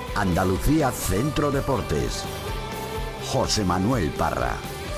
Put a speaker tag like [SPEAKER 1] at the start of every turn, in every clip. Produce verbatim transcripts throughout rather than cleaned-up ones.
[SPEAKER 1] Andalucía Centro Deportes. José Manuel Parra.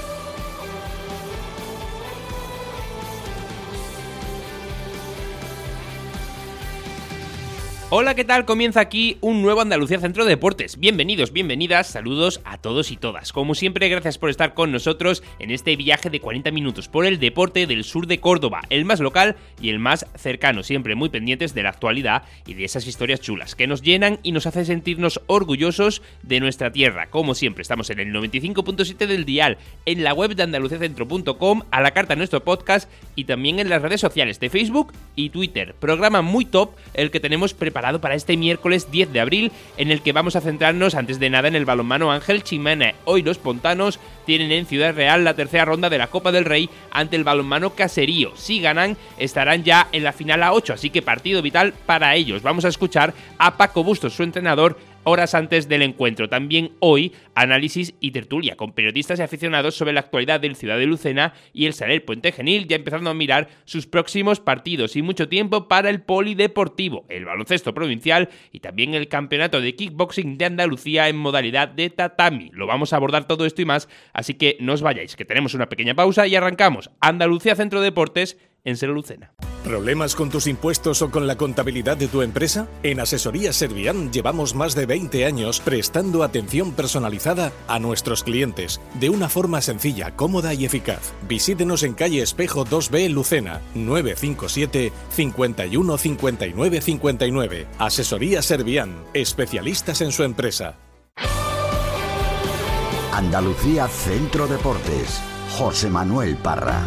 [SPEAKER 2] Hola, ¿qué tal? Comienza aquí un nuevo Andalucía Centro Deportes. Bienvenidos, bienvenidas, saludos a todos y todas. Como siempre, gracias por estar con nosotros en este viaje de cuarenta minutos por el deporte del sur de Córdoba, el más local y el más cercano, siempre muy pendientes de la actualidad y de esas historias chulas que nos llenan y nos hacen sentirnos orgullosos de nuestra tierra. Como siempre, estamos en el noventa y cinco punto siete del dial, en la web de andaluciacentro punto com, a la carta en nuestro podcast y también en las redes sociales de Facebook y Twitter. Programa muy top el que tenemos preparado para este miércoles diez de abril, en el que vamos a centrarnos antes de nada en el balonmano Ángel Ximénez. Hoy los pontanos tienen en Ciudad Real la tercera ronda de la Copa del Rey ante el balonmano Caserío. Si ganan, estarán ya en la final a ocho, así que partido vital para ellos. Vamos a escuchar a Paco Bustos, su entrenador, horas antes del encuentro. También hoy, análisis y tertulia con periodistas y aficionados sobre la actualidad del Ciudad de Lucena y el Saler Puente Genil, ya empezando a mirar sus próximos partidos, y mucho tiempo para el polideportivo, el baloncesto provincial y también el campeonato de kickboxing de Andalucía en modalidad de tatami. Lo vamos a abordar todo esto y más, así que no os vayáis, que tenemos una pequeña pausa y arrancamos. Andalucía Centro Deportes en Ser Lucena.
[SPEAKER 3] ¿Problemas con tus impuestos o con la contabilidad de tu empresa? En Asesoría Servian llevamos más de veinte años prestando atención personalizada a nuestros clientes de una forma sencilla, cómoda y eficaz. Visítenos en calle Espejo dos B, Lucena, nueve cinco siete, cinco uno, cinco nueve cinco nueve. Asesoría Servian, especialistas en su empresa.
[SPEAKER 1] Andalucía Centro Deportes. José Manuel Parra.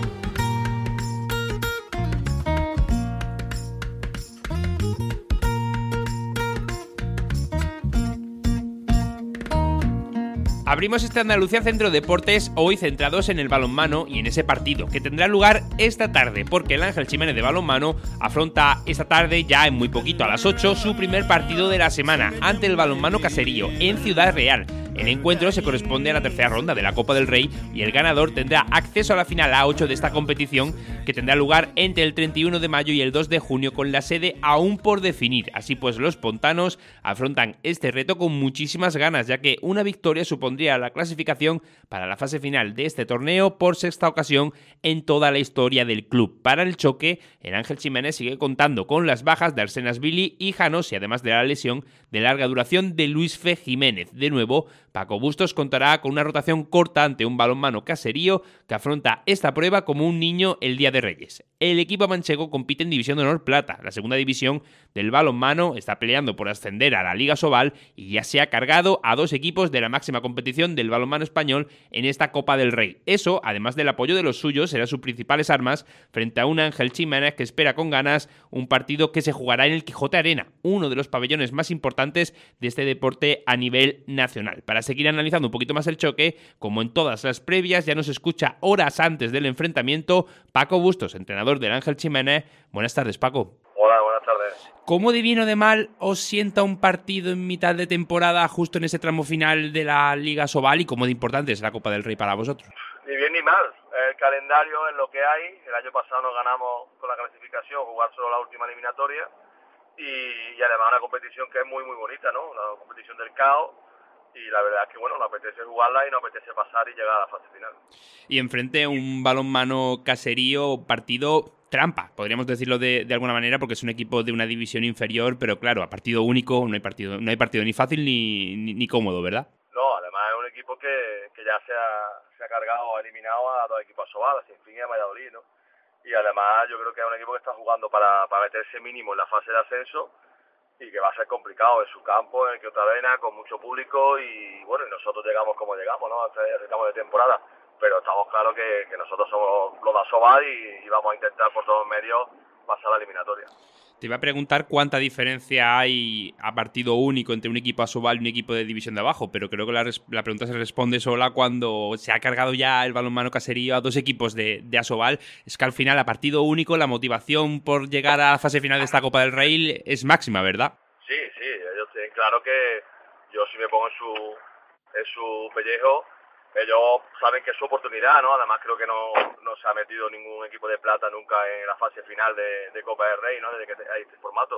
[SPEAKER 2] Abrimos este Andalucía Centro Deportes hoy centrados en el balonmano y en ese partido que tendrá lugar esta tarde, porque el Ángel Ximénez de balonmano afronta esta tarde, ya en muy poquito, a las ocho, su primer partido de la semana ante el balonmano Caserío en Ciudad Real. El encuentro se corresponde a la tercera ronda de la Copa del Rey y el ganador tendrá acceso a la final A ocho de esta competición, que tendrá lugar entre el treinta y uno de mayo y el dos de junio, con la sede aún por definir. Así pues, los pontanos afrontan este reto con muchísimas ganas, ya que una victoria supondría la clasificación para la fase final de este torneo por sexta ocasión en toda la historia del club. Para el choque, el Ángel Ximénez sigue contando con las bajas de Arsenas Billy y Janosi, además de la lesión de larga duración de Luis Fe Jiménez. De nuevo, Paco Bustos contará con una rotación corta ante un balonmano Caserío que afronta esta prueba como un niño el Día de Reyes. El equipo manchego compite en División de Honor Plata. La segunda división del balonmano está peleando por ascender a la Liga Sobal y ya se ha cargado a dos equipos de la máxima competición del balonmano español en esta Copa del Rey. Eso, además del apoyo de los suyos, será sus principales armas frente a un Ángel Ximénez que espera con ganas un partido que se jugará en el Quijote Arena, uno de los pabellones más importantes de este deporte a nivel nacional. Para seguir analizando un poquito más el choque, como en todas las previas, ya nos escucha horas antes del enfrentamiento Paco Bustos, entrenador del Ángel Ximénez. Buenas tardes, Paco.
[SPEAKER 4] Hola, buenas tardes.
[SPEAKER 2] ¿Cómo de bien o de mal os sienta un partido en mitad de temporada, justo en ese tramo final de la Liga Sobal, y cómo de importante es la Copa del Rey para vosotros?
[SPEAKER 4] Ni bien ni mal. El calendario es lo que hay. El año pasado nos ganamos con la clasificación, jugar solo la última eliminatoria, y, y además una competición que es muy muy bonita, ¿no? La competición del caos. Y la verdad es que, bueno, nos apetece jugarla y nos apetece pasar y llegar a la fase final.
[SPEAKER 2] Y enfrente un balonmano Caserío, partido trampa, podríamos decirlo de, de alguna manera, porque es un equipo de una división inferior, pero claro, a partido único no hay partido no hay partido ni fácil ni, ni, ni cómodo, ¿verdad?
[SPEAKER 4] No, además es un equipo que, que ya se ha, se ha cargado, ha eliminado a dos equipos sobados, sin fin y a Valladolid, ¿no? Y además yo creo que es un equipo que está jugando para, para meterse mínimo en la fase de ascenso, y que va a ser complicado en su campo, en el Quijote Arena, con mucho público, y bueno, y nosotros llegamos como llegamos, ¿no? Estamos de temporada, pero estamos claros que, que nosotros somos los de Asobal y, y vamos a intentar por todos los medios pasar a la eliminatoria.
[SPEAKER 2] Te iba a preguntar cuánta diferencia hay a partido único entre un equipo Asobal y un equipo de división de abajo, pero creo que la, la pregunta se responde sola cuando se ha cargado ya el balonmano Caserío a dos equipos de, de Asobal. Es que al final, a partido único, la motivación por llegar a la fase final de esta Copa del Rey es máxima, ¿verdad?
[SPEAKER 4] Sí, sí, ellos tienen claro que yo si me pongo en su, en su pellejo, ellos saben que es su oportunidad, ¿no? Además creo que no, no se ha metido ningún equipo de plata nunca en la fase final de, de Copa del Rey, ¿no? Desde que hay este formato.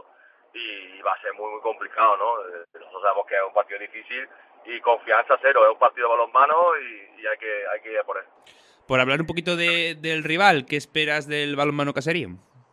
[SPEAKER 4] y va a ser muy muy complicado, ¿no? Nosotros sabemos que es un partido difícil y confianza cero, es un partido de balonmano y, y hay que hay que ir a por él.
[SPEAKER 2] Por hablar un poquito de, del rival, ¿qué esperas del balonmano Caserío?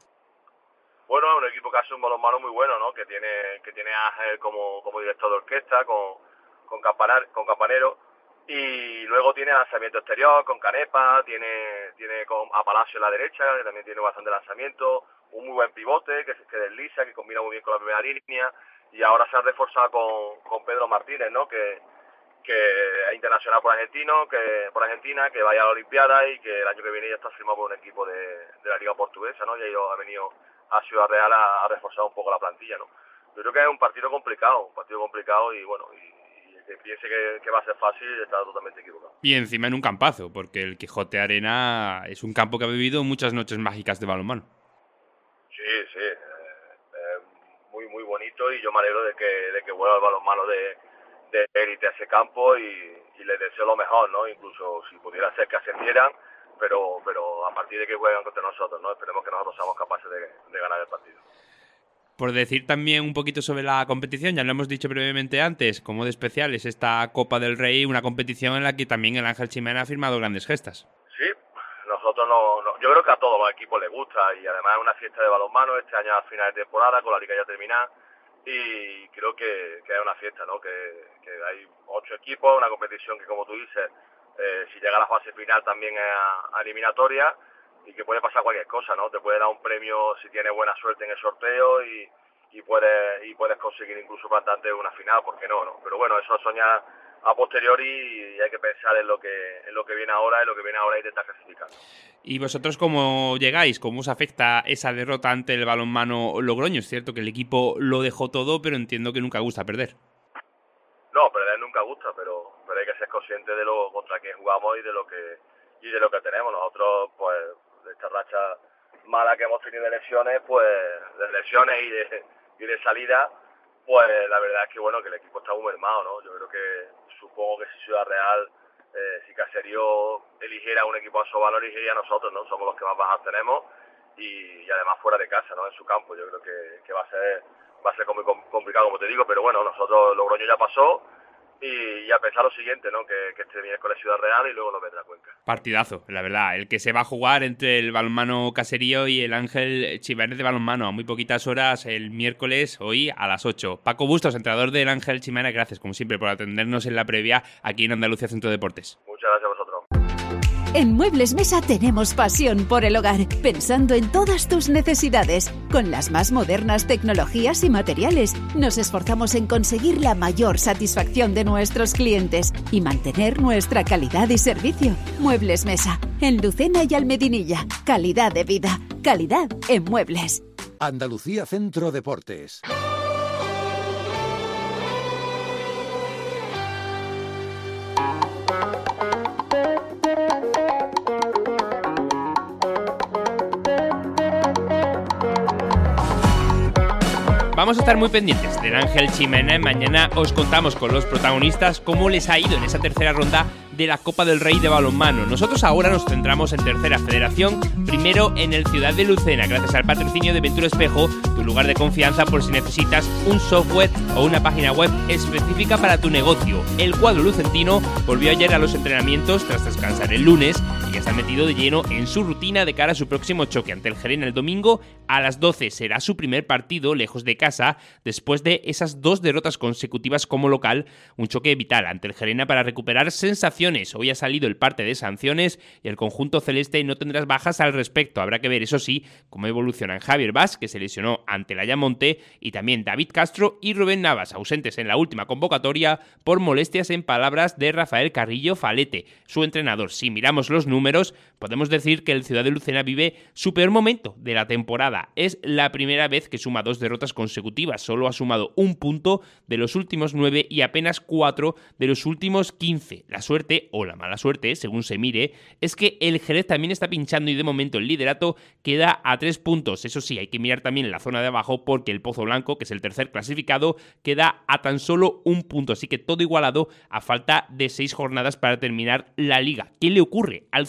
[SPEAKER 4] Bueno, es un equipo que hace un balonmano muy bueno, ¿no? Que tiene que tiene a Ángel como, como director de orquesta, con con, Campanar, con Campanero, y luego tiene lanzamiento exterior con Canepa, tiene tiene con, a Palacio en la derecha, que también tiene bastante lanzamiento, un muy buen pivote que, que desliza, que combina muy bien con la primera línea, y ahora se ha reforzado con, con Pedro Martínez, ¿no? Que, que es internacional por argentino, que por Argentina, que vaya a la Olimpiada y que el año que viene ya está firmado por un equipo de, de la Liga Portuguesa, ¿no? Y ellos ha venido a Ciudad Real a, a reforzar un poco la plantilla, ¿no? Yo creo que es un partido complicado, un partido complicado y bueno, y, y el que piense que, que va a ser fácil está totalmente equivocado.
[SPEAKER 2] Y encima en un campazo, porque el Quijote Arena es un campo que ha vivido muchas noches mágicas de balonmano.
[SPEAKER 4] Sí, sí, eh, eh, muy muy bonito y yo me alegro de que, de que vuelva el balonmano de, de élite a ese campo y, y les deseo lo mejor, ¿no? Incluso si pudiera ser que ascendieran, pero pero a partir de que juegan contra nosotros, ¿no? Esperemos que nosotros seamos capaces de, de ganar el partido.
[SPEAKER 2] Por decir también un poquito sobre la competición, ya lo hemos dicho brevemente antes, como de especial es esta Copa del Rey, una competición en la que también el Ángel Chimena ha firmado grandes gestas.
[SPEAKER 4] Sí, nosotros no, no, yo creo que a todos los equipos les gusta y además es una fiesta de balonmano este año a final de temporada con la liga ya terminada y creo que, que es una fiesta, ¿no? Que, que hay ocho equipos, una competición que como tú dices, eh, si llega a la fase final también es a, a eliminatoria y que puede pasar cualquier cosa, ¿no? Te puede dar un premio si tienes buena suerte en el sorteo y, y puedes y puedes conseguir incluso plantarte una final, ¿por qué no? no? Pero bueno, eso soña a posteriori y hay que pensar en lo que en lo que viene ahora, en lo que viene ahora y intentar clasificar.
[SPEAKER 2] ¿Y vosotros cómo llegáis? ¿Cómo os afecta esa derrota ante el balonmano Logroño? Es cierto que el equipo lo dejó todo, pero entiendo que nunca gusta perder.
[SPEAKER 4] No, perder nunca gusta, pero, pero hay que ser consciente de lo contra quién jugamos y de lo que y de lo que tenemos. Nosotros, pues, de esta racha mala que hemos tenido de lesiones, pues, de lesiones y de, y de salida, pues la verdad es que bueno, que el equipo está muy mermado, ¿no? Yo creo que supongo que si Ciudad Real, eh, si Caserío eligiera un equipo a Sobal, lo elegiría a nosotros, ¿no? Somos los que más bajas tenemos y, y además fuera de casa, ¿no? En su campo. Yo creo que, que va a ser va a ser muy complicado, como te digo, pero bueno, nosotros Logroño ya pasó y, y a pensar lo siguiente, ¿no? Que, que este miércoles Ciudad Real y luego lo vendrá Cuenca.
[SPEAKER 2] Partidazo, la verdad, el que se va a jugar entre el balonmano Caserío y el Ángel Chimenez de balonmano a muy poquitas horas el miércoles, hoy a las ocho. Paco Bustos, entrenador del Ángel Chimenez, gracias como siempre por atendernos en la previa aquí en Andalucía Centro de Deportes.
[SPEAKER 4] Muchas gracias a vosotros.
[SPEAKER 5] En Muebles Mesa tenemos pasión por el hogar, pensando en todas tus necesidades. Con las más modernas tecnologías y materiales, nos esforzamos en conseguir la mayor satisfacción de nuestros clientes y mantener nuestra calidad y servicio. Muebles Mesa, en Lucena y Almedinilla. Calidad de vida, calidad en muebles.
[SPEAKER 1] Andalucía Centro Deportes.
[SPEAKER 2] Vamos a estar muy pendientes del Ángel Chimenez. Mañana os contamos con los protagonistas cómo les ha ido en esa tercera ronda de la Copa del Rey de balonmano. Nosotros ahora nos centramos en Tercera Federación, primero en el Ciudad de Lucena, gracias al patrocinio de Ventura Espejo, tu lugar de confianza por si necesitas un software o una página web específica para tu negocio. El cuadro lucentino volvió ayer a los entrenamientos tras descansar el lunes y ya está metido de lleno en su rutina de cara a su próximo choque ante el Gerena el domingo a las doce. Será su primer partido lejos de casa después de esas dos derrotas consecutivas como local, un choque vital ante el Gerena para recuperar sensaciones. Hoy ha salido el parte de sanciones y el conjunto celeste no tendrás bajas al respecto. Habrá que ver, eso sí, cómo evolucionan Javier Vaz, que se lesionó ante el Ayamonte, y también David Castro y Rubén Navas, ausentes en la última convocatoria por molestias, en palabras de Rafael Carrillo Falete, su entrenador. Si miramos los números, podemos decir que el Ciudad de Lucena vive su peor momento de la temporada. Es la primera vez que suma dos derrotas consecutivas. Solo ha sumado un punto de los últimos nueve y apenas cuatro de los últimos quince. La suerte o la mala suerte, según se mire, es que el Jerez también está pinchando y de momento el liderato queda a tres puntos. Eso sí, hay que mirar también en la zona de abajo porque el Pozo Blanco, que es el tercer clasificado, queda a tan solo un punto. Así que todo igualado a falta de seis jornadas para terminar la liga. ¿Qué le ocurre al Ciudad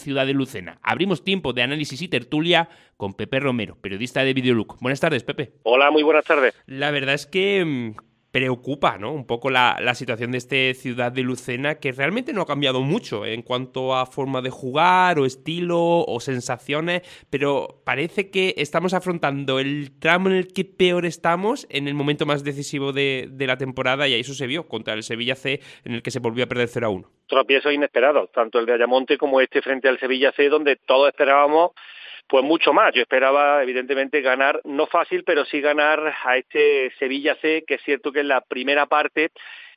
[SPEAKER 2] ciudad de Lucena. Abrimos tiempo de análisis y tertulia con Pepe Romero, periodista de Videolook. Buenas tardes, Pepe.
[SPEAKER 6] Hola, muy buenas tardes.
[SPEAKER 2] La verdad es que mmm, preocupa, ¿no?, un poco la, la situación de esta ciudad de Lucena, que realmente no ha cambiado mucho en cuanto a forma de jugar o estilo o sensaciones, pero parece que estamos afrontando el tramo en el que peor estamos en el momento más decisivo de, de la temporada, y eso se vio contra el Sevilla C, en el que se volvió a perder cero a uno.
[SPEAKER 6] Tropiezos inesperados, tanto el de Ayamonte como este frente al Sevilla C, donde todos esperábamos pues mucho más. Yo esperaba, evidentemente, ganar, no fácil, pero sí ganar a este Sevilla C, que es cierto que en la primera parte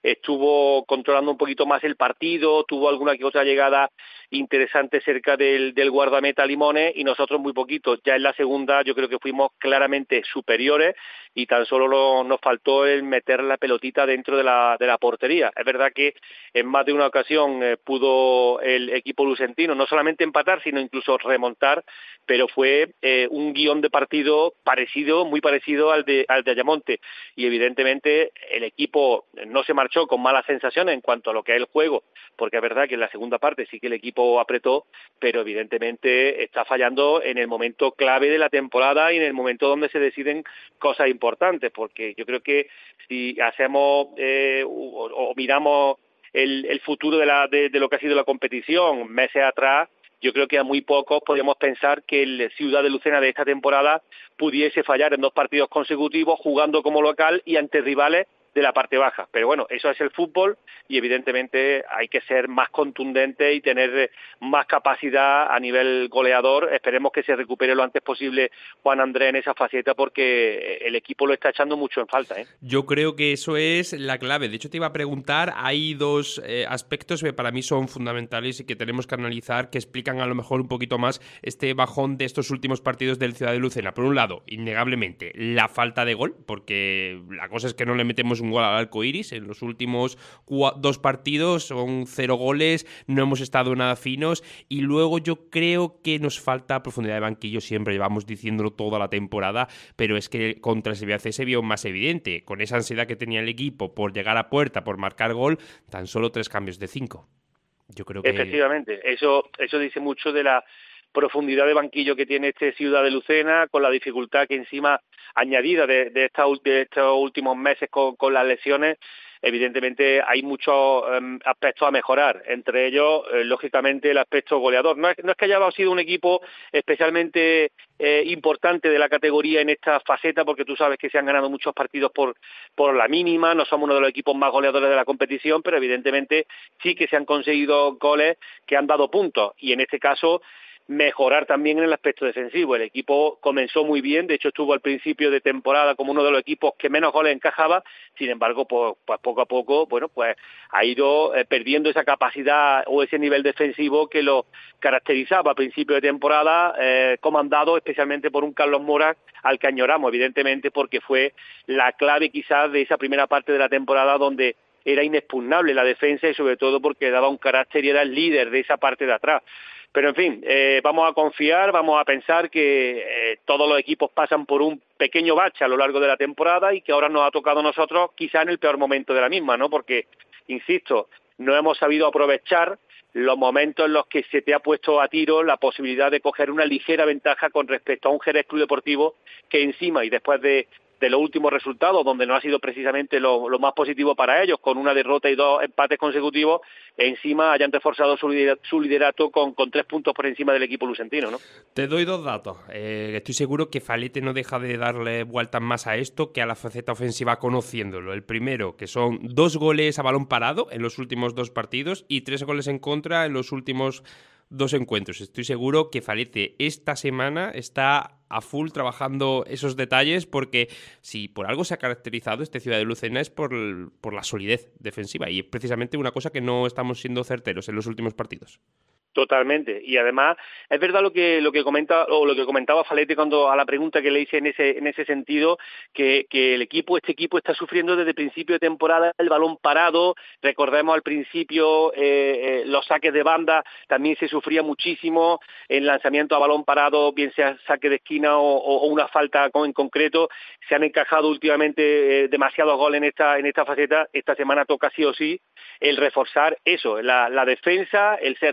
[SPEAKER 6] estuvo controlando un poquito más el partido, tuvo alguna que otra llegada interesante cerca del, del guardameta Limones, y nosotros muy poquito. Ya en la segunda yo creo que fuimos claramente superiores y tan solo lo, nos faltó el meter la pelotita dentro de la, de la portería. Es verdad que en más de una ocasión eh, pudo el equipo lucentino no solamente empatar, sino incluso remontar, pero fue eh, un guión de partido parecido, muy parecido al de, al de Ayamonte, y evidentemente el equipo no se marchó con malas sensaciones en cuanto a lo que es el juego, porque es verdad que en la segunda parte sí que el equipo apretó, pero evidentemente está fallando en el momento clave de la temporada y en el momento donde se deciden cosas importantes, porque yo creo que si hacemos eh, o, o miramos el, el futuro de, la, de, de lo que ha sido la competición meses atrás, yo creo que a muy pocos podíamos pensar que el Ciudad de Lucena de esta temporada pudiese fallar en dos partidos consecutivos jugando como local y ante rivales de la parte baja. Pero bueno, eso es el fútbol y evidentemente hay que ser más contundente y tener más capacidad a nivel goleador. Esperemos que se recupere lo antes posible Juan Andrés en esa faceta, porque el equipo lo está echando mucho en falta, ¿eh?
[SPEAKER 2] Yo creo que eso es la clave. De hecho, te iba a preguntar, hay dos eh, aspectos que para mí son fundamentales y que tenemos que analizar, que explican a lo mejor un poquito más este bajón de estos últimos partidos del Ciudad de Lucena. Por un lado, innegablemente, la falta de gol, porque la cosa es que no le metemos un gol al arco iris. En los últimos cua- dos partidos son cero goles, no hemos estado nada finos, y luego yo creo que nos falta profundidad de banquillo. Siempre llevamos diciéndolo toda la temporada, pero es que contra el Sevilla C se vio más evidente, con esa ansiedad que tenía el equipo por llegar a puerta, por marcar gol, tan solo tres cambios de cinco. Yo creo que...
[SPEAKER 6] Efectivamente, eso, eso dice mucho de la profundidad de banquillo que tiene este Ciudad de Lucena, con la dificultad que encima añadida de, de, esta, de estos últimos meses con, con las lesiones. Evidentemente hay muchos um, aspectos a mejorar, entre ellos, eh, lógicamente, el aspecto goleador. No es, no es que haya sido un equipo especialmente eh, importante de la categoría en esta faceta, porque tú sabes que se han ganado muchos partidos por, por la mínima, no somos uno de los equipos más goleadores de la competición, pero evidentemente sí que se han conseguido goles que han dado puntos, y en este caso mejorar también en el aspecto defensivo. El equipo comenzó muy bien, de hecho estuvo al principio de temporada como uno de los equipos que menos goles encajaba, sin embargo, pues, pues poco a poco, bueno, pues ha ido eh, perdiendo esa capacidad o ese nivel defensivo que lo caracterizaba a principio de temporada, eh, comandado especialmente por un Carlos Mora, al que añoramos, evidentemente, porque fue la clave quizás de esa primera parte de la temporada donde era inexpugnable la defensa y sobre todo porque daba un carácter y era el líder de esa parte de atrás. Pero en fin, eh, vamos a confiar, vamos a pensar que eh, todos los equipos pasan por un pequeño bache a lo largo de la temporada y que ahora nos ha tocado a nosotros quizá en el peor momento de la misma, ¿no? Porque, insisto, no hemos sabido aprovechar los momentos en los que se te ha puesto a tiro la posibilidad de coger una ligera ventaja con respecto a un Jerez Club Deportivo que encima y después de de los últimos resultados, donde no ha sido precisamente lo, lo más positivo para ellos, con una derrota y dos empates consecutivos, encima hayan reforzado su liderato, su liderato con, con tres puntos por encima del equipo lucentino, ¿no?
[SPEAKER 2] Te doy dos datos. Eh, estoy seguro que Falete no deja de darle vueltas más a esto que a la faceta ofensiva conociéndolo. El primero, que son dos goles a balón parado en los últimos dos partidos y tres goles en contra en los últimos dos encuentros. Estoy seguro que Falete esta semana está a full trabajando esos detalles, porque si por algo se ha caracterizado este Ciudad de Lucena es por, por la solidez defensiva, y es precisamente una cosa que no estamos siendo certeros en los últimos partidos.
[SPEAKER 6] Totalmente, y además es verdad lo que lo que comenta o lo que comentaba Falete cuando a la pregunta que le hice en ese en ese sentido, que, que el equipo este equipo está sufriendo desde el principio de temporada el balón parado. Recordemos al principio eh, eh, los saques de banda también se sufría muchísimo, el lanzamiento a balón parado, bien sea saque de esquina o, o una falta en concreto. Se han encajado últimamente eh, demasiados goles en esta en esta faceta. Esta semana toca sí o sí el reforzar eso, la, la defensa, el ser sólido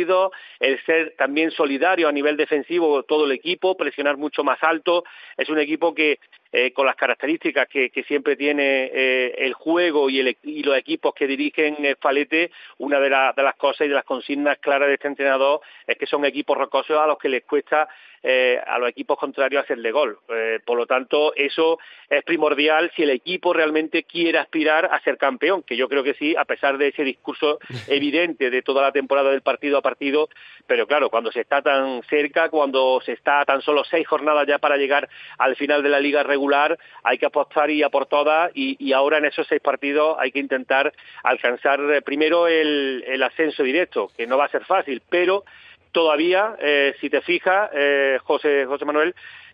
[SPEAKER 6] partidos, el ser también solidario a nivel defensivo todo el equipo, presionar mucho más alto. Es un equipo que eh, con las características que, que siempre tiene eh, el juego y, el, y los equipos que dirigen Spalletti, una de, la, de las cosas y de las consignas claras de este entrenador es que son equipos rocosos a los que les cuesta eh, a los equipos contrarios hacerle gol. Eh, por lo tanto, eso es primordial si el equipo realmente quiere aspirar a ser campeón, que yo creo que sí, a pesar de ese discurso evidente de toda la temporada del partido a partido, pero claro, cuando se está tan cerca, cuando se está a tan solo seis jornadas ya para llegar al final de la liga regular, hay que apostar y a por todas, y, y ahora en esos seis partidos hay que intentar alcanzar eh, primero el, el ascenso directo, que no va a ser fácil, pero todavía, eh, si te fijas, eh, José José Manuel,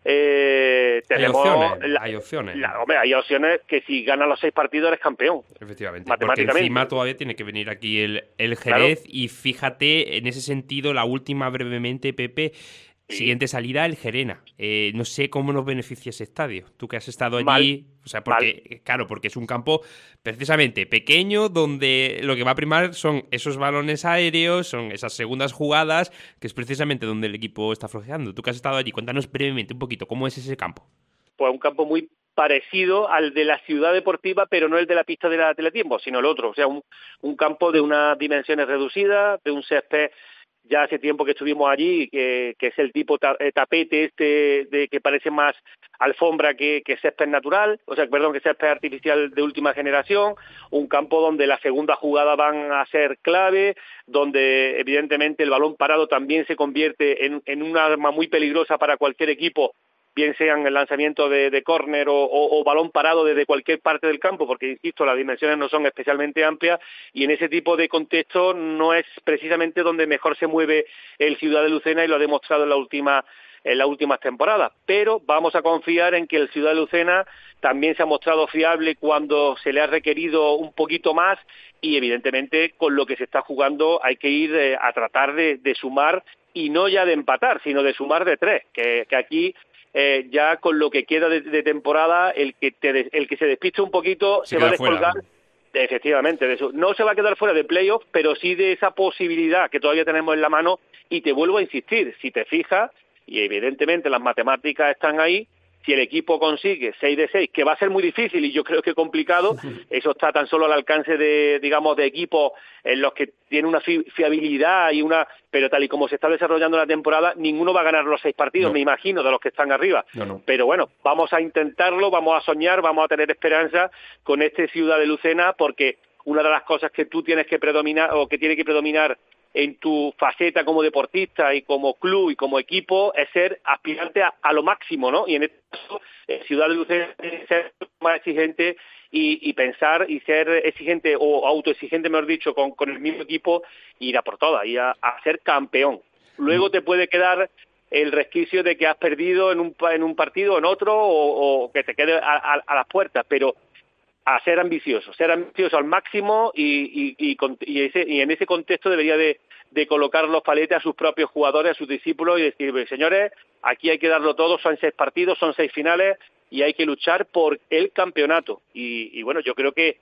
[SPEAKER 6] eh, tenemos
[SPEAKER 2] hay opciones,
[SPEAKER 6] la,
[SPEAKER 2] hay opciones.
[SPEAKER 6] La, hombre, hay opciones que si ganas los seis partidos eres campeón.
[SPEAKER 2] Efectivamente,
[SPEAKER 6] matemáticamente.
[SPEAKER 2] Porque encima todavía tiene que venir aquí el, el Jerez,
[SPEAKER 6] claro.
[SPEAKER 2] Y fíjate, en ese sentido, la última brevemente, Pepe, sí. Siguiente salida, el Gerena. Eh, no sé cómo nos beneficia ese estadio. Tú que has estado allí,
[SPEAKER 6] Mal.
[SPEAKER 2] o sea, porque, Mal. claro, porque es un campo precisamente pequeño donde lo que va a primar son esos balones aéreos, son esas segundas jugadas, que es precisamente donde el equipo está flojeando. Tú que has estado allí, cuéntanos brevemente un poquito, ¿cómo es ese campo?
[SPEAKER 6] Pues un campo muy parecido al de la ciudad deportiva, pero no el de la pista de la Teletiempo, sino el otro. O sea, un, un campo de unas dimensiones reducidas, de un césped. Ya hace tiempo que estuvimos allí, que, que es el tipo ta, eh, tapete este de que parece más alfombra que, que césped natural, o sea, perdón, que césped artificial de última generación, un campo donde las segundas jugadas van a ser clave, donde evidentemente el balón parado también se convierte en, en un arma muy peligrosa para cualquier equipo, bien sean el lanzamiento de, de córner o, o, o balón parado desde cualquier parte del campo, porque, insisto, las dimensiones no son especialmente amplias y en ese tipo de contexto no es precisamente donde mejor se mueve el Ciudad de Lucena y lo ha demostrado en la última en las últimas temporadas. Pero vamos a confiar en que el Ciudad de Lucena también se ha mostrado fiable cuando se le ha requerido un poquito más y, evidentemente, con lo que se está jugando hay que ir eh, a tratar de, de sumar y no ya de empatar, sino de sumar de tres, que, que aquí... Eh, ya con lo que queda de, de temporada, el que te, el que se despiste un poquito se, se va a descolgar, fuera. Efectivamente, de eso. No se va a quedar fuera de playoff, pero sí de esa posibilidad que todavía tenemos en la mano, y te vuelvo a insistir, si te fijas, y evidentemente las matemáticas están ahí, si el equipo consigue seis de seis, que va a ser muy difícil y yo creo que complicado, eso está tan solo al alcance de, digamos, de equipos en los que tiene una fi fiabilidad y una... Pero tal y como se está desarrollando la temporada, ninguno va a ganar los seis partidos, no. me imagino, de los que están arriba.
[SPEAKER 2] No, no.
[SPEAKER 6] Pero bueno, vamos a intentarlo, vamos a soñar, vamos a tener esperanza con este Ciudad de Lucena, porque una de las cosas que tú tienes que predominar, o que tiene que predominar en tu faceta como deportista y como club y como equipo, es ser aspirante a, a lo máximo, ¿no? Y en este caso, eh, Ciudad de Lucena es ser más exigente y, y pensar y ser exigente o autoexigente, mejor dicho, con, con el mismo equipo, ir a por todas, ir a, a ser campeón. Luego te puede quedar el resquicio de que has perdido en un, en un partido o en otro, o, o que te quede a, a, a las puertas, pero a ser ambicioso, ser ambicioso al máximo y, y, y, y, ese, y en ese contexto debería de, de colocar los paletes a sus propios jugadores, a sus discípulos y decir, señores, aquí hay que darlo todo, son seis partidos, son seis finales y hay que luchar por el campeonato. Y, y bueno, yo creo que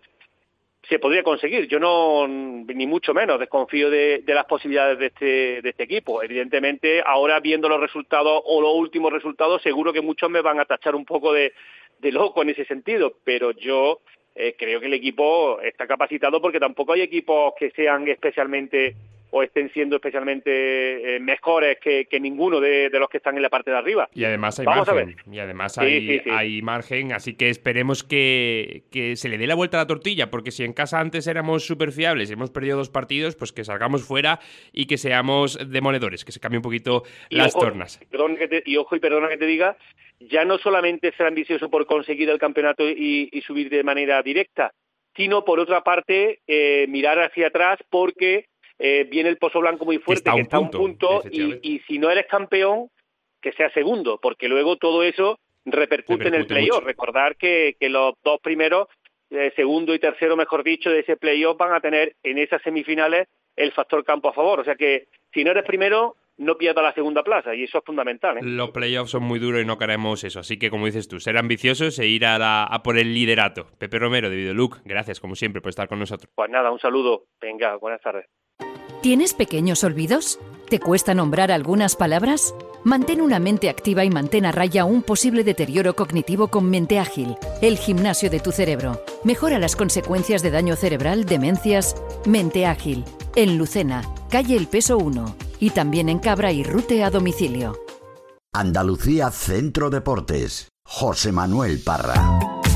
[SPEAKER 6] se podría conseguir. Yo no, ni mucho menos, desconfío de, de las posibilidades de este, de este equipo. Evidentemente, ahora viendo los resultados o los últimos resultados, seguro que muchos me van a tachar un poco de, de loco en ese sentido, pero yo eh, creo que el equipo está capacitado porque tampoco hay equipos que sean especialmente o estén siendo especialmente eh, mejores que, que ninguno de, de los que están en la parte de arriba.
[SPEAKER 2] Y además hay
[SPEAKER 6] Vamos
[SPEAKER 2] margen, y además hay, sí, sí, sí. hay margen, así que esperemos que, que se le dé la vuelta a la tortilla, porque si en casa antes éramos súper fiables y hemos perdido dos partidos, pues que salgamos fuera y que seamos demoledores, que se cambie un poquito
[SPEAKER 6] y
[SPEAKER 2] las
[SPEAKER 6] ojo,
[SPEAKER 2] tornas.
[SPEAKER 6] Perdón que te, y ojo, y perdona que te diga, ya no solamente ser ambicioso por conseguir el campeonato y, y subir de manera directa, sino por otra parte eh, mirar hacia atrás porque Eh, viene el Pozo Blanco muy fuerte,
[SPEAKER 2] está
[SPEAKER 6] que
[SPEAKER 2] un
[SPEAKER 6] está a un
[SPEAKER 2] punto,
[SPEAKER 6] punto, y, y si no eres campeón, que sea segundo, porque luego todo eso repercute, repercute en el playoff. Recordar que, que los dos primeros, eh, segundo y tercero, mejor dicho, de ese playoff van a tener en esas semifinales el factor campo a favor. O sea que si no eres primero, no pierdas la segunda plaza, y eso es fundamental, ¿eh?
[SPEAKER 2] Los playoffs son muy duros y no queremos eso, así que como dices tú, ser ambiciosos e ir a, la, a por el liderato. Pepe Romero de Videoluc, gracias como siempre por estar con nosotros.
[SPEAKER 6] Pues nada, un saludo, venga, buenas tardes.
[SPEAKER 7] ¿Tienes pequeños olvidos? ¿Te cuesta nombrar algunas palabras? Mantén una mente activa y mantén a raya un posible deterioro cognitivo con Mente Ágil, el gimnasio de tu cerebro. Mejora las consecuencias de daño cerebral, demencias. Mente Ágil, en Lucena, calle El Peso uno, y también en Cabra y Rute a domicilio.
[SPEAKER 8] Andalucía Centro Deportes. José Manuel Parra.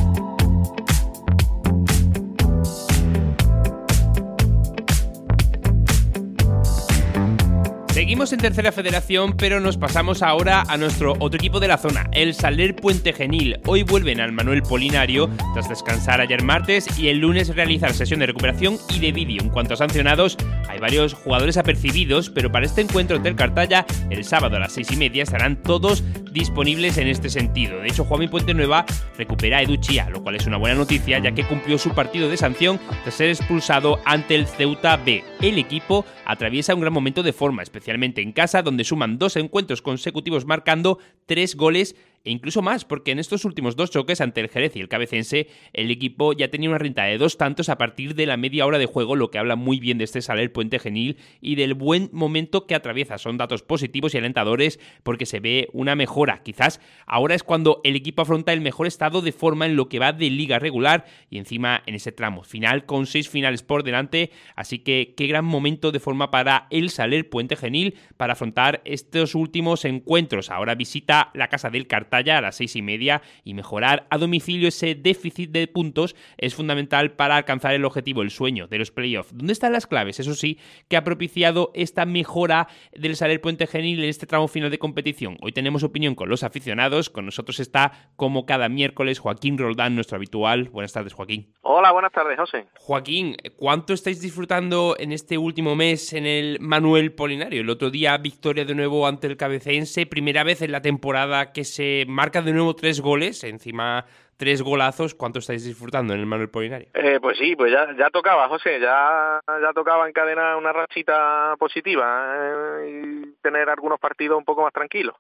[SPEAKER 2] Seguimos en Tercera Federación, pero nos pasamos ahora a nuestro otro equipo de la zona, el Saler Puente Genil. Hoy vuelven al Manuel Polinario, tras descansar ayer martes y el lunes realizar sesión de recuperación y de vídeo. En cuanto a sancionados, hay varios jugadores apercibidos, pero para este encuentro ante el Cartaya, el sábado a las seis y media, estarán todos disponibles en este sentido. De hecho, Juanmi Puente Nueva recupera a Edu Chía, lo cual es una buena noticia, ya que cumplió su partido de sanción tras ser expulsado ante el Ceuta B. El equipo atraviesa un gran momento de forma, especialmente en casa, donde suman dos encuentros consecutivos marcando tres goles e incluso más, porque en estos últimos dos choques ante el Jerez y el Cabecense, el equipo ya tenía una renta de dos tantos a partir de la media hora de juego, lo que habla muy bien de este Saler Puente Genil y del buen momento que atraviesa. Son datos positivos y alentadores porque se ve una mejora. Quizás ahora es cuando el equipo afronta el mejor estado de forma en lo que va de liga regular y encima en ese tramo final con seis finales por delante, así que qué gran momento de forma para el Saler Puente Genil para afrontar estos últimos encuentros. Ahora visita la casa del Cartaya a las seis y media y mejorar a domicilio ese déficit de puntos es fundamental para alcanzar el objetivo, el sueño de los playoffs. ¿Dónde están las claves? Eso sí, que ha propiciado esta mejora del Saler Puente Genil en este tramo final de competición. Hoy tenemos opinión con los aficionados. Con nosotros está, como cada miércoles, Joaquín Roldán, nuestro habitual. Buenas tardes, Joaquín.
[SPEAKER 6] Hola, buenas tardes, José.
[SPEAKER 2] Joaquín, ¿cuánto estáis disfrutando en este último mes en el Manuel Polinario? El otro día, victoria de nuevo ante el Cabecense, primera vez en la temporada que se marca de nuevo tres goles, encima tres golazos. ¿Cuánto estáis disfrutando en el Manuel Polinario?
[SPEAKER 6] Eh, pues sí, pues ya, ya tocaba, José, ya, ya tocaba encadenar una rachita positiva eh, y tener algunos partidos un poco más tranquilos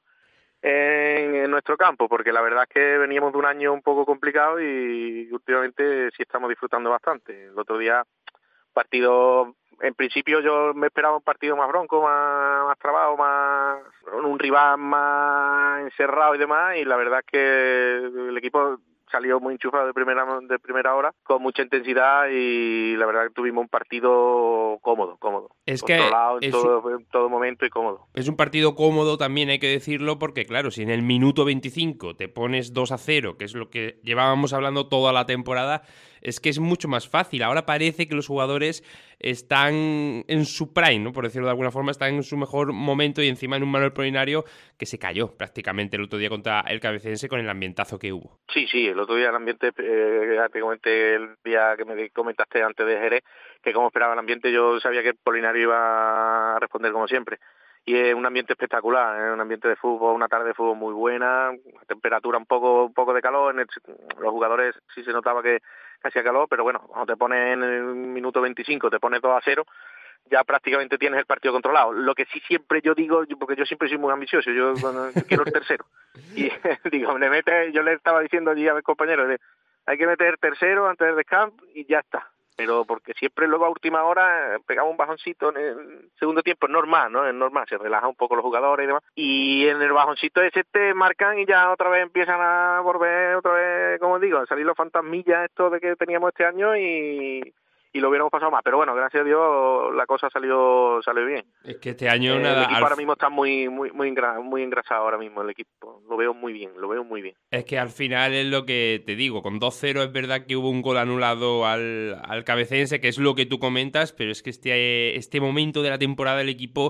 [SPEAKER 6] en, en nuestro campo, porque la verdad es que veníamos de un año un poco complicado y últimamente sí estamos disfrutando bastante. El otro día, partido, en principio yo me esperaba un partido más bronco, más, más trabado, más un rival más encerrado y demás, y la verdad es que el equipo salió muy enchufado de primera de primera hora, con mucha intensidad, y la verdad que tuvimos un partido cómodo, cómodo.
[SPEAKER 2] Es que
[SPEAKER 6] controlado en
[SPEAKER 2] es
[SPEAKER 6] todo,
[SPEAKER 2] un,
[SPEAKER 6] en todo momento y cómodo.
[SPEAKER 2] Es un partido cómodo también, hay que decirlo, porque claro, si en el minuto veinticinco te pones dos a cero, que es lo que llevábamos hablando toda la temporada, es que es mucho más fácil. Ahora parece que los jugadores están en su prime, ¿no? Por decirlo de alguna forma, están en su mejor momento, y encima en un Manuel Polinario que se cayó prácticamente el otro día contra el Cabecense con el ambientazo que hubo.
[SPEAKER 6] Sí, sí, el otro día el ambiente, eh, ya te comenté el día que me comentaste antes de Jerez, que como esperaba el ambiente, yo sabía que el Polinario iba a responder como siempre. Y es un ambiente espectacular, es un ambiente de fútbol, una tarde de fútbol muy buena, temperatura un poco un poco de calor, en el, los jugadores sí se notaba que hacía calor, pero bueno, cuando te pones en el minuto veinticinco, te pones dos a cero, ya prácticamente tienes el partido controlado. Lo que sí siempre yo digo, porque yo siempre soy muy ambicioso, yo, bueno, yo quiero el tercero. Y digo, le mete, yo le estaba diciendo allí a mis compañeros, hay que meter el tercero antes del descanso y ya está. Pero porque siempre luego a última hora pegamos un bajoncito en el segundo tiempo, es normal, ¿no? Es normal, se relajan un poco los jugadores y demás. Y en el bajoncito ese te marcan y ya otra vez empiezan a volver, otra vez, como digo, a salir los fantasmillas estos de que teníamos este año y... y lo hubiéramos pasado más, pero bueno, gracias a Dios la cosa salió salió bien.
[SPEAKER 2] Es que este año
[SPEAKER 6] eh,
[SPEAKER 2] nada,
[SPEAKER 6] el equipo
[SPEAKER 2] al...
[SPEAKER 6] ahora mismo está muy muy muy, engra... muy engrasado ahora mismo el equipo, lo veo muy bien, lo veo muy bien.
[SPEAKER 2] Es que al final es lo que te digo, con dos cero es verdad que hubo un gol anulado al, al Cabecense, que es lo que tú comentas, pero es que este, este momento de la temporada el equipo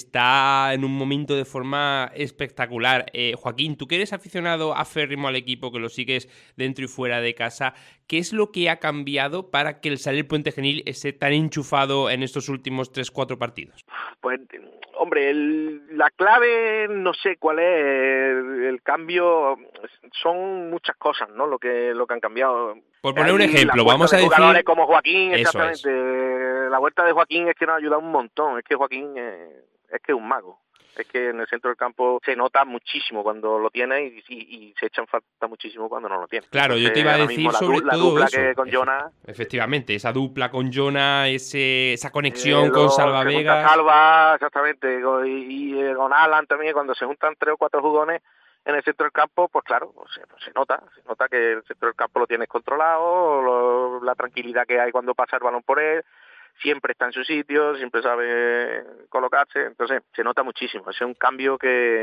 [SPEAKER 2] está en un momento de forma espectacular. Eh, Joaquín, tú que eres aficionado aférrimo al equipo, que lo sigues dentro y fuera de casa, ¿qué es lo que ha cambiado para que el Saler Puente Genil esté tan enchufado en estos últimos tres cuatro partidos?
[SPEAKER 6] Pues, hombre, el, la clave, no sé cuál es, el, el cambio, son muchas cosas, ¿no? Lo que lo que han cambiado.
[SPEAKER 2] Por poner un ejemplo, vamos a decir...
[SPEAKER 6] jugadores como Joaquín,
[SPEAKER 2] Eso
[SPEAKER 6] exactamente.
[SPEAKER 2] es.
[SPEAKER 6] La vuelta de Joaquín es que nos ha ayudado un montón, es que Joaquín es, es que es un mago.
[SPEAKER 9] Es que en el centro del campo se nota muchísimo cuando lo tiene y, y, y se echan falta muchísimo cuando no lo tiene.
[SPEAKER 2] Claro, Entonces, yo te iba a decir sobre
[SPEAKER 9] la,
[SPEAKER 2] todo
[SPEAKER 9] la dupla
[SPEAKER 2] eso.
[SPEAKER 9] Que con Jonah,
[SPEAKER 2] Efectivamente, esa dupla con Jonah, ese, esa conexión
[SPEAKER 9] eh,
[SPEAKER 2] con Salva Vega.
[SPEAKER 9] Salva, exactamente, y, y con Alan también, cuando se juntan tres o cuatro jugones en el centro del campo, pues claro, pues se, pues se nota, se nota que el centro del campo lo tienes controlado, lo, la tranquilidad que hay cuando pasa el balón por él, siempre está en su sitio, siempre sabe colocarse, entonces se nota muchísimo. Es un cambio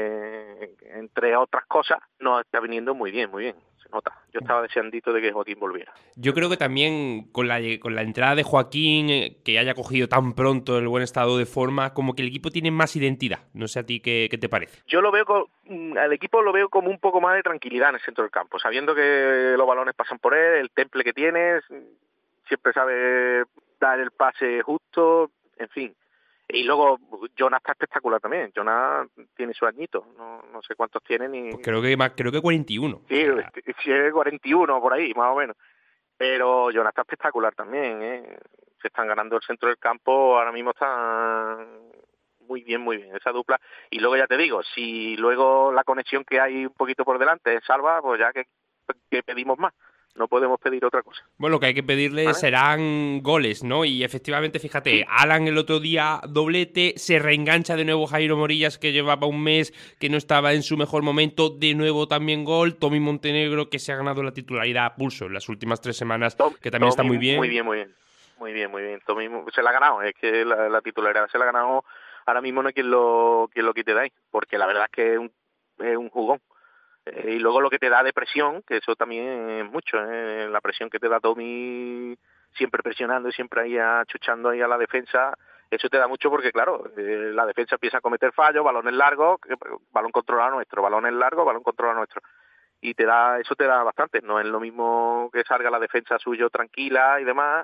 [SPEAKER 9] que, entre otras cosas, nos está viniendo muy bien, muy bien, se nota. Yo estaba deseandito de que Joaquín volviera.
[SPEAKER 2] Yo creo que también con la, con la entrada de Joaquín, que haya cogido tan pronto el buen estado de forma, como que el equipo tiene más identidad. No sé a ti qué, qué te parece.
[SPEAKER 9] Yo lo veo, con, al equipo lo veo como un poco más de tranquilidad en el centro del campo, sabiendo que los balones pasan por él, el temple que tiene, siempre sabe dar el pase justo, en fin. Y luego Jonah está espectacular también. Jonah tiene su añito, no, no sé cuántos tiene ni...
[SPEAKER 2] Pues creo que más, creo que cuarenta y uno.
[SPEAKER 9] Sí, sí, cuarenta y uno por ahí, más o menos. Pero Jonah está espectacular también, ¿eh? Se están ganando el centro del campo, ahora mismo está muy bien, muy bien, esa dupla. Y luego ya te digo, si luego la conexión que hay un poquito por delante es Salva, pues ya que, que pedimos más. No podemos pedir otra cosa.
[SPEAKER 2] Bueno, lo que hay que pedirle ¿Vale? serán goles, ¿no? Y efectivamente, fíjate, sí. Alan el otro día doblete, se reengancha de nuevo Jairo Morillas, que llevaba un mes que no estaba en su mejor momento, de nuevo también gol. Tommy Montenegro, que se ha ganado la titularidad a pulso en las últimas tres semanas, Tom, que también
[SPEAKER 9] Tommy,
[SPEAKER 2] está muy bien.
[SPEAKER 9] Muy bien, muy bien. Muy bien, muy bien. Tommy se la ha ganado, es que la, la titularidad se la ha ganado. Ahora mismo no hay quien lo, quien lo quite de ahí, porque la verdad es que es un, es un jugón. Y luego lo que te da de presión, que eso también es mucho, ¿eh? La presión que te da Tommy siempre presionando y siempre ahí achuchando ahí a la defensa, eso te da mucho porque, claro, eh, la defensa empieza a cometer fallos, balones largos, balón controlado nuestro, balones largos, balón controlado nuestro. Y te da eso te da bastante, no es lo mismo que salga la defensa suyo tranquila y demás,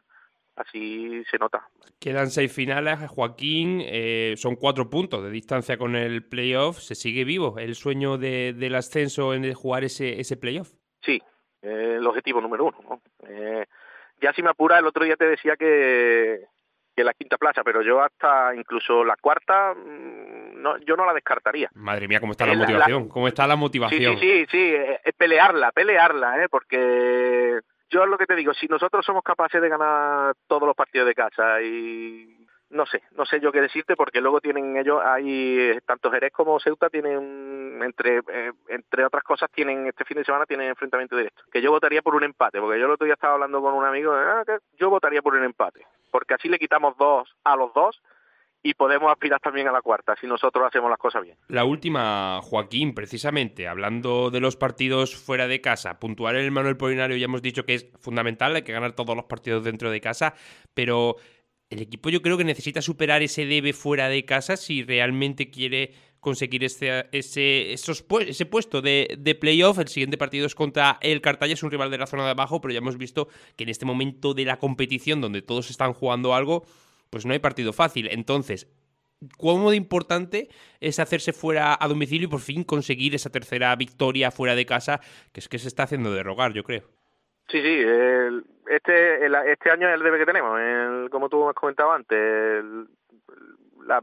[SPEAKER 9] así se nota.
[SPEAKER 2] Quedan seis finales, Joaquín, eh, son cuatro puntos de distancia con el playoff. ¿Se sigue vivo el sueño de, del ascenso en el jugar ese, ese playoff?
[SPEAKER 9] Sí, eh, el objetivo número uno, ¿no? Eh, ya si me apura, el otro día te decía que, que la quinta plaza, pero yo hasta incluso la cuarta, no, yo no la descartaría.
[SPEAKER 2] Madre mía, cómo está la, la motivación, la, cómo está la motivación.
[SPEAKER 9] Sí, sí, sí, sí, es pelearla, pelearla, ¿eh? Porque... Yo es lo que te digo, si nosotros somos capaces de ganar todos los partidos de casa y no sé, no sé yo qué decirte porque luego tienen ellos, hay tanto Jerez como Ceuta tienen, entre eh, entre otras cosas, tienen este fin de semana tienen enfrentamiento directo. Que yo votaría por un empate, porque yo el otro día estaba hablando con un amigo, ah, que yo votaría por un empate, porque así le quitamos dos a los dos y podemos aspirar también a la cuarta, si nosotros hacemos las cosas bien.
[SPEAKER 2] La última, Joaquín, precisamente, hablando de los partidos fuera de casa, puntuar en el Manuel Polinario ya hemos dicho que es fundamental, hay que ganar todos los partidos dentro de casa, pero el equipo yo creo que necesita superar ese debe fuera de casa si realmente quiere conseguir ese, ese, esos, ese puesto de, de playoff. El siguiente partido es contra el Cartaya, es un rival de la zona de abajo, pero ya hemos visto que en este momento de la competición, donde todos están jugando algo, pues no hay partido fácil. Entonces, ¿cómo de importante es hacerse fuera a domicilio y por fin conseguir esa tercera victoria fuera de casa, que es que se está haciendo de rogar, yo creo?
[SPEAKER 9] Sí, sí, el, este el, este año es el debe que tenemos, el, como tú me has comentado antes, el, la,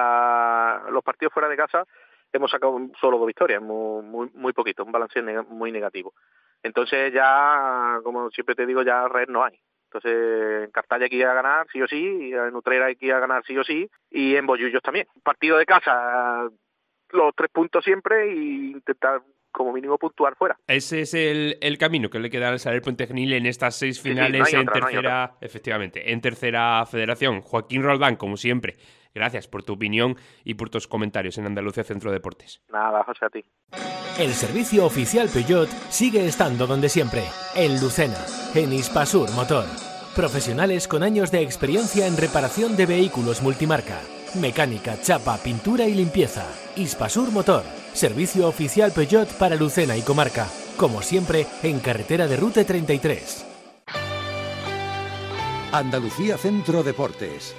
[SPEAKER 9] la, los partidos fuera de casa hemos sacado solo dos victorias, muy, muy, muy poquito, un balance neg- muy negativo. Entonces ya, como siempre te digo, ya red no hay. Entonces, en Cartaya hay que ir a ganar sí o sí, en Utrera hay que ir a ganar sí o sí, y en Bollullos también. Partido de casa, los tres puntos siempre, e intentar como mínimo puntuar fuera.
[SPEAKER 2] Ese es el, el camino que le queda al Saler Puente Genil en estas seis finales, sí, sí, no en otra, tercera, no efectivamente, en tercera federación. Joaquín Roldán, como siempre, gracias por tu opinión y por tus comentarios en Andalucía Centro Deportes.
[SPEAKER 9] Nada, José, a ti.
[SPEAKER 10] El servicio oficial Peugeot sigue estando donde siempre, en Lucena, en Hispasur Motor. Profesionales con años de experiencia en reparación de vehículos multimarca, mecánica, chapa, pintura y limpieza. Hispasur Motor, servicio oficial Peugeot para Lucena y comarca. Como siempre, en carretera de Rute treinta y tres.
[SPEAKER 1] Andalucía Centro Deportes.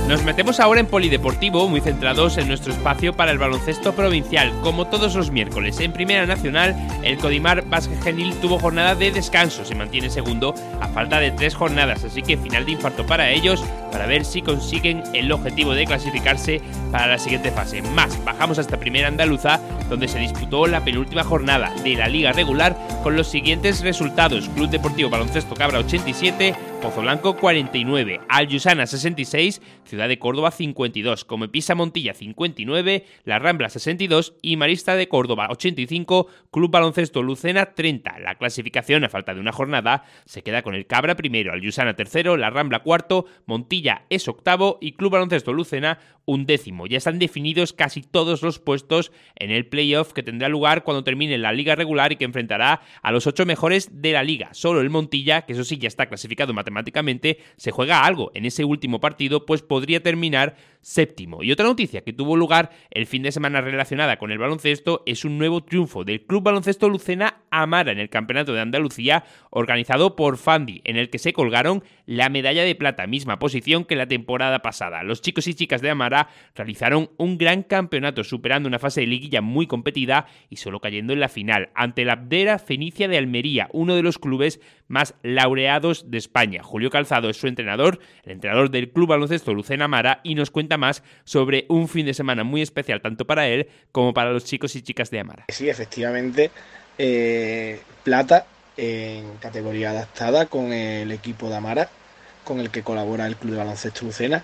[SPEAKER 2] Nos metemos ahora en polideportivo, muy centrados en nuestro espacio para el baloncesto provincial. Como todos los miércoles en Primera Nacional, el Codimar Básquet Genil tuvo jornada de descanso, se mantiene segundo a falta de tres jornadas, así que final de infarto para ellos, para ver si consiguen el objetivo de clasificarse para la siguiente fase. Más, bajamos hasta Primera Andaluza, donde se disputó la penúltima jornada de la liga regular con los siguientes resultados: Club Deportivo Baloncesto Cabra ochenta y siete, Pozo Blanco cuarenta y nueve, Aljusana sesenta y seis, Ciudad de Córdoba cincuenta y dos, Comepisa Montilla cincuenta y nueve, La Rambla sesenta y dos y Marista de Córdoba ochenta y cinco, Club Baloncesto Lucena treinta. La clasificación, a falta de una jornada, se queda con el Cabra primero, Aljusana tercero, La Rambla cuarto, Montilla es octavo y Club Baloncesto Lucena undécimo. Ya están definidos casi todos los puestos en el playoff que tendrá lugar cuando termine la liga regular y que enfrentará a los ocho mejores de la liga. Solo el Montilla, que eso sí ya está clasificado matemáticamente, se juega algo en ese último partido, pues podría terminar séptimo. Y otra noticia que tuvo lugar el fin de semana relacionada con el baloncesto es un nuevo triunfo del Club Baloncesto Lucena Amara en el Campeonato de Andalucía organizado por Fandi, en el que se colgaron la medalla de plata, misma posición que la temporada pasada. Los chicos y chicas de Amara realizaron un gran campeonato, superando una fase de liguilla muy competida y solo cayendo en la final ante la Abdera Fenicia de Almería, uno de los clubes más laureados de España. Julio Calzado es su entrenador, el entrenador del Club Baloncesto Lucena Amara, y nos cuenta más sobre un fin de semana muy especial tanto para él como para los chicos y chicas de Amara.
[SPEAKER 11] Sí, efectivamente, eh, plata en categoría adaptada con el equipo de Amara, con el que colabora el Club de Baloncesto Lucena,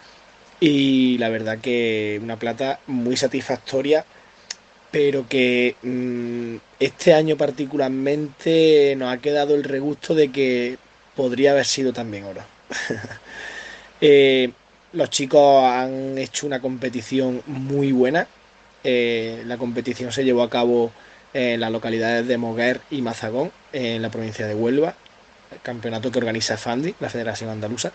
[SPEAKER 11] y la verdad que una plata muy satisfactoria, pero que mmm, este año particularmente nos ha quedado el regusto de que podría haber sido también oro. eh, los chicos han hecho una competición muy buena. Eh, la competición se llevó a cabo en las localidades de Moguer y Mazagón, en la provincia de Huelva, el campeonato que organiza Fandi, la Federación Andaluza,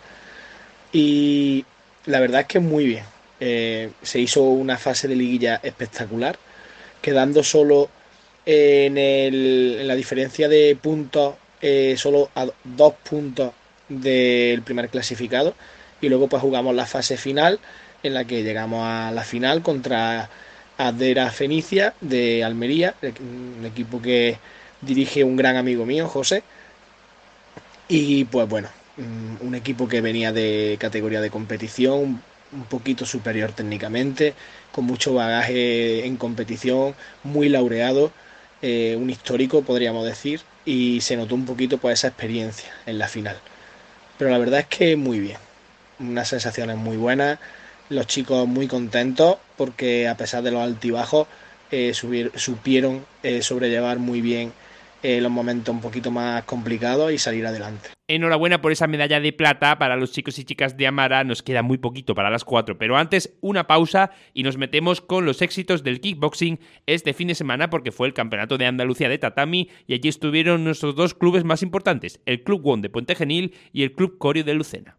[SPEAKER 11] y la verdad es que muy bien. Eh, se hizo una fase de liguilla espectacular, quedando solo en, el, en la diferencia de puntos, eh, solo a dos puntos del primer clasificado, y luego pues jugamos la fase final, en la que llegamos a la final contra Abdera Fenicia de Almería, un equipo que dirige un gran amigo mío, José, y pues bueno, un equipo que venía de categoría de competición, un poquito superior técnicamente, con mucho bagaje en competición, muy laureado, eh, un histórico podríamos decir, y se notó un poquito pues esa experiencia en la final. Pero la verdad es que muy bien, unas sensaciones muy buenas, los chicos muy contentos porque a pesar de los altibajos eh, subir, supieron eh, sobrellevar muy bien eh, los momentos un poquito más complicados y salir adelante.
[SPEAKER 2] Enhorabuena por esa medalla de plata para los chicos y chicas de Amara. Nos queda muy poquito para las cuatro, pero antes una pausa y nos metemos con los éxitos del kickboxing este fin de semana, porque fue el Campeonato de Andalucía de Tatami y allí estuvieron nuestros dos clubes más importantes, el Club One de Puente Genil y el Club Corio de Lucena.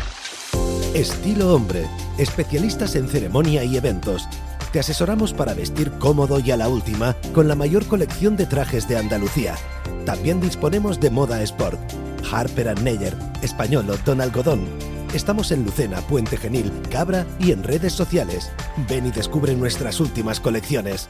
[SPEAKER 12] Estilo Hombre, especialistas en ceremonia y eventos. Te asesoramos para vestir cómodo y a la última con la mayor colección de trajes de Andalucía. También disponemos de moda sport. Harper and Neyer, Españolo, Don Algodón. Estamos en Lucena, Puente Genil, Cabra y en redes sociales. Ven y descubre nuestras últimas colecciones.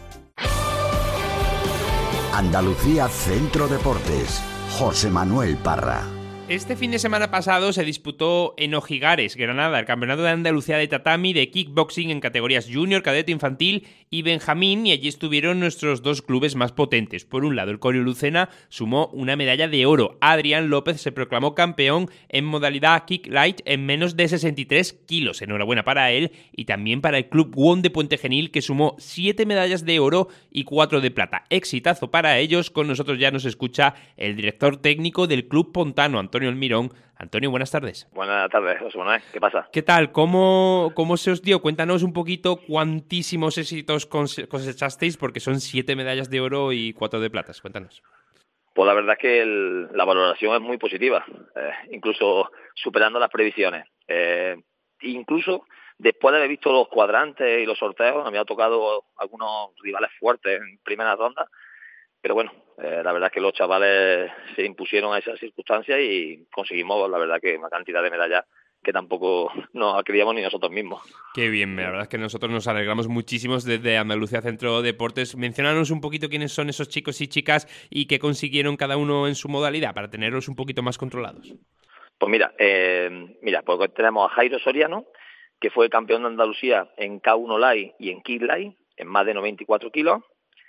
[SPEAKER 8] Andalucía Centro Deportes. José Manuel Parra.
[SPEAKER 2] Este fin de semana pasado se disputó en Ojigares, Granada, el Campeonato de Andalucía de Tatami de Kickboxing en categorías Junior, Cadete Infantil y Benjamín, y allí estuvieron nuestros dos clubes más potentes. Por un lado, el Corio Lucena sumó una medalla de oro. Adrián López se proclamó campeón en modalidad Kick Light en menos de sesenta y tres kilos. Enhorabuena para él y también para el Club One de Puente Genil, que sumó siete medallas de oro y cuatro de plata. Exitazo para ellos. Con nosotros ya nos escucha el director técnico del Club Pontano, Antonio Antonio Almirón. Antonio, buenas tardes.
[SPEAKER 13] Buenas tardes, José Manuel. ¿Qué pasa?
[SPEAKER 2] ¿Qué tal? ¿Cómo, cómo se os dio? Cuéntanos un poquito cuántísimos éxitos cosechasteis, porque son siete medallas de oro y cuatro de plata. Cuéntanos.
[SPEAKER 13] Pues la verdad es que el, la valoración es muy positiva, eh, incluso superando las previsiones. Eh, incluso después de haber visto los cuadrantes y los sorteos, me había tocado algunos rivales fuertes en primera ronda, pero bueno, eh, la verdad es que los chavales se impusieron a esas circunstancias y conseguimos, la verdad, que una cantidad de medallas que tampoco nos creíamos ni nosotros mismos.
[SPEAKER 2] Qué bien, la verdad es que nosotros nos alegramos muchísimo desde Andalucía Centro Deportes. Menciónanos un poquito quiénes son esos chicos y chicas y qué consiguieron cada uno en su modalidad para tenerlos un poquito más controlados.
[SPEAKER 13] Pues mira, eh, mira, pues tenemos a Jairo Soriano, que fue campeón de Andalucía en K uno Light y en Kid Light, en más de noventa y cuatro kilos.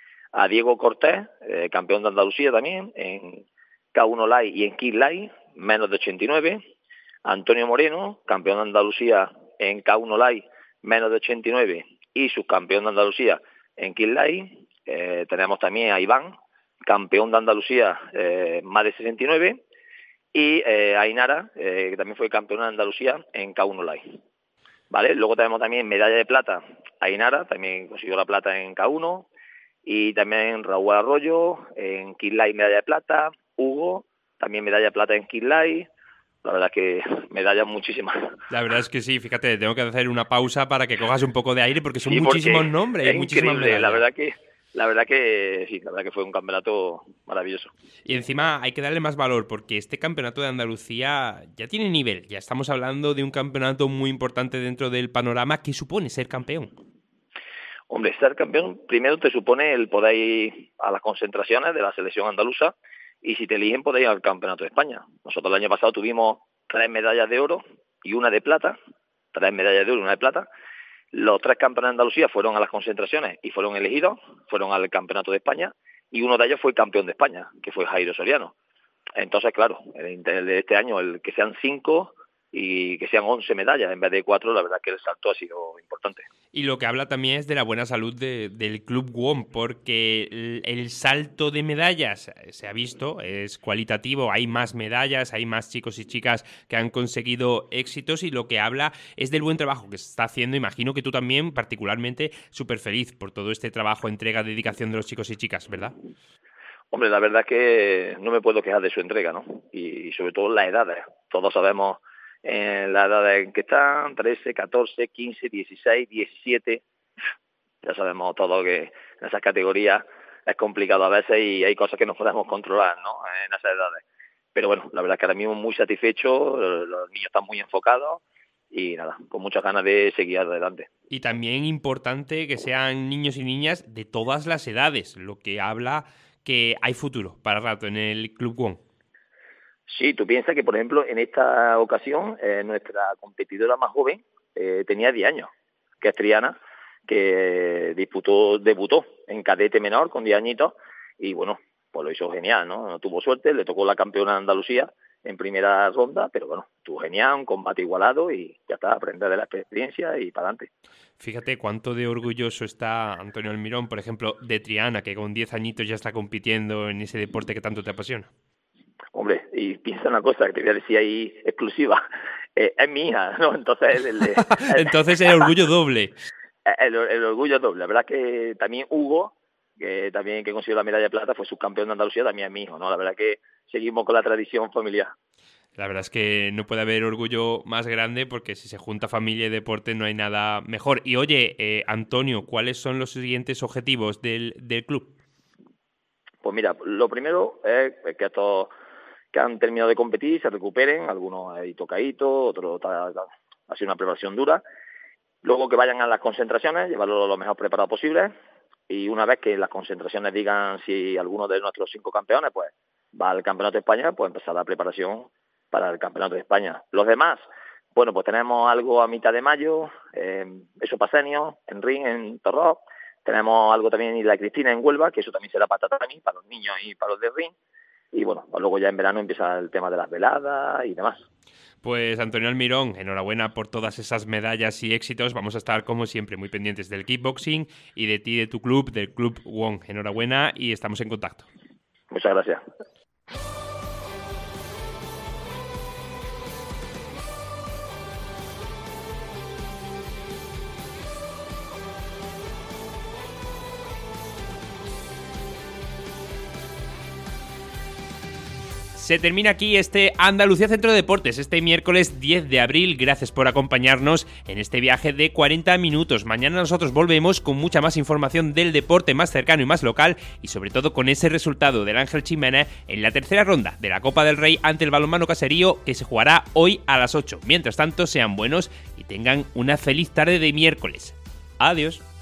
[SPEAKER 13] A Diego Cortés, eh, campeón de Andalucía también, en K uno Light y en Kid Light, menos de ochenta y nueve. Antonio Moreno, campeón de Andalucía en K uno Light, menos de ochenta y nueve, y subcampeón de Andalucía en Kid Light. Eh, tenemos también a Iván, campeón de Andalucía, eh, más de sesenta y nueve, y eh, a Ainara, eh, que también fue campeona de Andalucía en K uno Light. ¿Vale? Luego tenemos también medalla de plata a Ainara, también consiguió la plata en K uno, y también Raúl Arroyo en Kid Light medalla de plata, Hugo, también medalla de plata en Kid Light. La verdad es que medallas muchísimas.
[SPEAKER 2] La verdad es que sí, fíjate, tengo que hacer una pausa para que cojas un poco de aire porque son
[SPEAKER 13] sí,
[SPEAKER 2] muchísimos nombres
[SPEAKER 13] es
[SPEAKER 2] y muchísimas medallas.
[SPEAKER 13] La verdad que la verdad que sí, la verdad que fue un campeonato maravilloso.
[SPEAKER 2] Y encima hay que darle más valor porque este campeonato de Andalucía ya tiene nivel. Ya estamos hablando de un campeonato muy importante dentro del panorama. ¿Qué supone ser campeón?
[SPEAKER 13] Hombre, ser campeón primero te supone el poder ir a las concentraciones de la selección andaluza y si te eligen poder ir al Campeonato de España. Nosotros el año pasado tuvimos tres medallas de oro y una de plata, tres medallas de oro y una de plata. Los tres campeones de Andalucía fueron a las concentraciones y fueron elegidos, fueron al Campeonato de España y uno de ellos fue campeón de España, que fue Jairo Soriano. Entonces, claro, el de este año, el que sean cinco y que sean once medallas en vez de cuatro, la verdad que el salto ha sido importante.
[SPEAKER 2] Y lo que habla también es de la buena salud de, del Club WOM, porque el, el salto de medallas se ha visto, es cualitativo, hay más medallas, hay más chicos y chicas que han conseguido éxitos y lo que habla es del buen trabajo que se está haciendo. Imagino que tú también, particularmente, súper feliz por todo este trabajo, entrega, dedicación de los chicos y chicas, ¿verdad?
[SPEAKER 13] Hombre, la verdad es que no me puedo quejar de su entrega, ¿no? Y sobre todo las edades. Todos sabemos en la edad en que están, trece, catorce, quince, dieciséis, diecisiete, ya sabemos todo que en esas categorías es complicado a veces y hay cosas que no podemos controlar, ¿no? En esas edades. Pero bueno, la verdad es que ahora mismo muy satisfecho, los niños están muy enfocados y nada, con muchas ganas de seguir adelante.
[SPEAKER 2] Y también importante que sean niños y niñas de todas las edades, lo que habla que hay futuro para rato en el Club WOM.
[SPEAKER 13] Sí, tú piensas que, por ejemplo, en esta ocasión, eh, nuestra competidora más joven eh, tenía diez años, que es Triana, que disputó, debutó en cadete menor con diez añitos y, bueno, pues lo hizo genial, ¿no? No tuvo suerte, le tocó la campeona de Andalucía en primera ronda, pero bueno, estuvo genial, un combate igualado y ya está, aprender de la experiencia y para adelante.
[SPEAKER 2] Fíjate cuánto de orgulloso está Antonio Almirón, por ejemplo, de Triana, que con diez añitos ya está compitiendo en ese deporte que tanto te apasiona.
[SPEAKER 13] Hombre, y piensa una cosa que te voy a decir ahí exclusiva, eh, es mi hija, ¿no? Entonces el, el,
[SPEAKER 2] Entonces el orgullo doble.
[SPEAKER 13] El, el orgullo doble. La verdad que también Hugo, que también que consiguió la medalla de plata, fue subcampeón de Andalucía, también es mi hijo, ¿no? La verdad que seguimos con la tradición familiar.
[SPEAKER 2] La verdad es que no puede haber orgullo más grande porque si se junta familia y deporte no hay nada mejor. Y oye, eh, Antonio, ¿cuáles son los siguientes objetivos del, del club?
[SPEAKER 13] Pues mira, lo primero es que estos que han terminado de competir se recuperen, algunos hay tocaditos, otros ha sido una preparación dura. Luego que vayan a las concentraciones, llevarlo lo mejor preparado posible y una vez que las concentraciones digan si alguno de nuestros cinco campeones pues va al Campeonato de España, pues empezar la preparación para el Campeonato de España. Los demás, bueno, pues tenemos algo a mitad de mayo, eh, eso para senior, en Ring, en Torró. Tenemos algo también en Isla Cristina, en Huelva, que eso también será para tatami, para los niños y para los de Ring. Y bueno, pues luego ya en verano empieza el tema de las veladas y demás.
[SPEAKER 2] Pues Antonio Almirón, enhorabuena por todas esas medallas y éxitos. Vamos a estar, como siempre, muy pendientes del kickboxing y de ti, de tu club, del Club WOM. Enhorabuena y estamos en contacto.
[SPEAKER 13] Muchas gracias.
[SPEAKER 2] Se termina aquí este Andalucía Centro de Deportes, este miércoles diez de abril. Gracias por acompañarnos en este viaje de cuarenta minutos. Mañana nosotros volvemos con mucha más información del deporte más cercano y más local, y sobre todo con ese resultado del Ángel Jiménez en la tercera ronda de la Copa del Rey ante el Balonmano Caserío, que se jugará hoy a las ocho. Mientras tanto, sean buenos y tengan una feliz tarde de miércoles. Adiós.